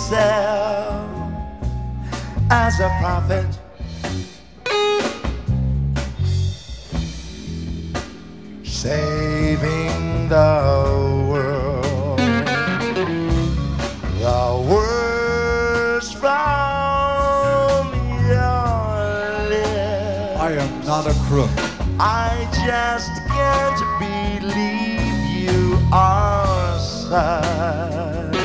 yourself as a prophet. Saving the world, the words from your lips. I am not a crook. I just can't believe you are such